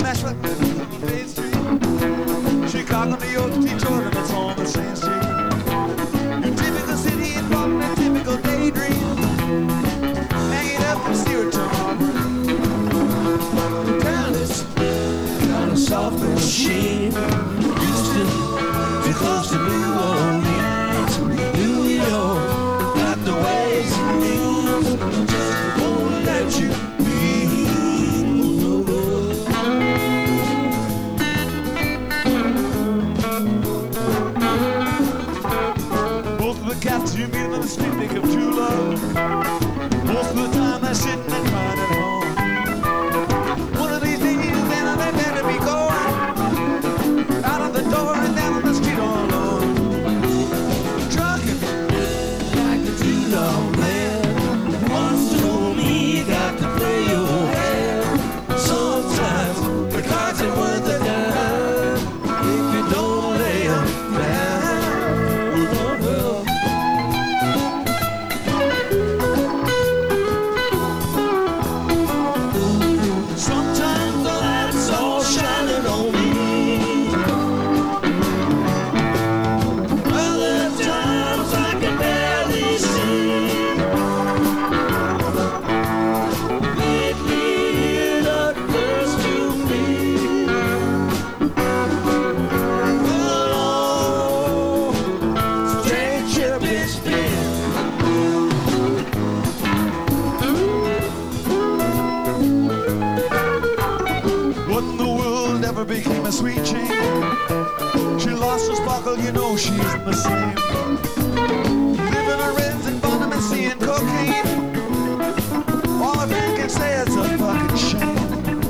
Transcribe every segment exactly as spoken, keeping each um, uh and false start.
Nashville, Main Street, Chicago, New York, Detroit, and it's on the same street. Your typical city involved in a typical daydream. Hang it up and steer it to Harbor. Dallas, got a soft machine. Houston, too close to New Orleans. New York, got the ways and means. Just won't let you be. Most of the cats you meet on the street think of true love. Most of the time they're sitting and crying at home. One of these days, then they better be going out of the door and down the street all alone. Trucking like a true love man. Once told me you got to play your hand. Sometimes the cards ain't worth a dime if you don't lay 'em down. Sometimes the light's all shining on me. Other times I can barely see. Lately it occurs to me. Oh, strange ship it's been. What in the world ever became a sweet chain? She lost her sparkle, you know she isn't the same. Living her ends in bottom and seeing cocaine. All of you can say it's a fucking shame.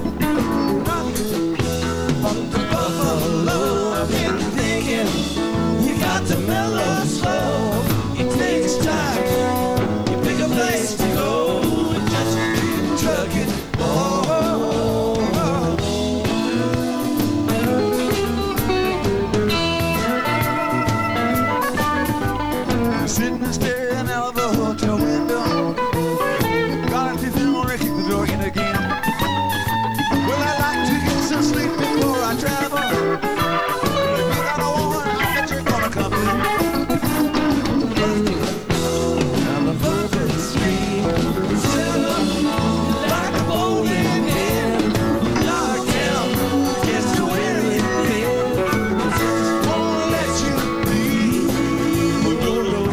Up the buffalo, I've been thinking you got to mellow slow. It takes time. You pick a place to go and just keep trucking. Oh. Sitting and staring out of the hotel window. Got a teeth in order to kick the door in again. Well, I like to get some sleep before I travel. But if you got a woman, I bet you're gonna come in. Down the Bourbon Street, set up like a bowling pin. Dark town, gets to where it been. Won't let you be. No, no.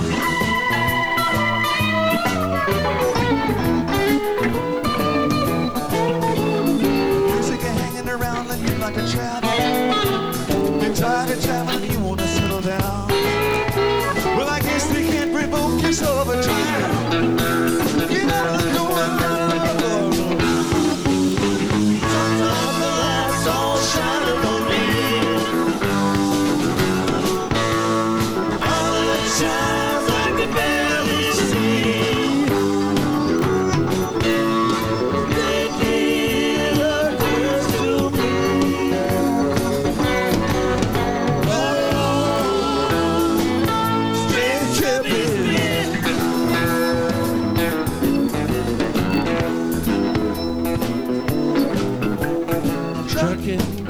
Music hanging around and you like to travel. You're tired of traveling, you wanna settle down. Well, I guess they can't revoke your soul of a trial. Get out of the door, get out of the door. Sometimes the lights all shining on me. Other times I can barely see. Lately it occurs to me. Oh, strange trip it's been. Trucking